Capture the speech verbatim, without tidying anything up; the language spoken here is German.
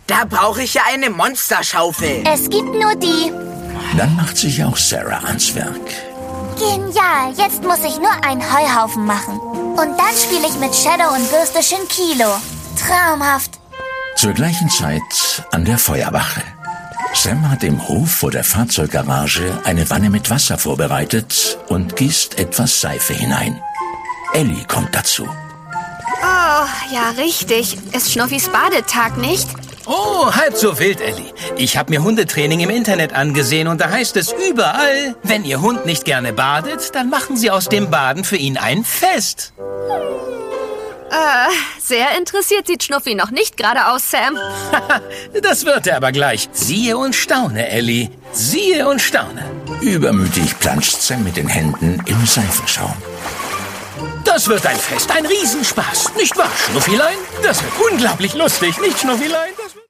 Da brauche ich ja eine Monsterschaufel. Es gibt nur die. Dann macht sich auch Sarah ans Werk. Genial, jetzt muss ich nur einen Heuhaufen machen. Und dann spiele ich mit Shadow und bürste Schinkilo. Traumhaft. Zur gleichen Zeit an der Feuerwache. Sam hat im Hof vor der Fahrzeuggarage eine Wanne mit Wasser vorbereitet und gießt etwas Seife hinein. Ellie kommt dazu. Oh, ja richtig. Ist Schnuffis Badetag, nicht? Oh, halb so wild, Ellie. Ich habe mir Hundetraining im Internet angesehen und da heißt es überall, wenn Ihr Hund nicht gerne badet, dann machen Sie aus dem Baden für ihn ein Fest. Äh, sehr interessiert sieht Schnuffi noch nicht gerade aus, Sam. Das wird er aber gleich. Siehe und staune, Ellie. Siehe und staune. Übermütig planscht Sam mit den Händen im Seifenschaum. Das wird ein Fest, ein Riesenspaß. Nicht wahr, Schnuffilein? Das wird unglaublich lustig, nicht, Schnuffilein? Das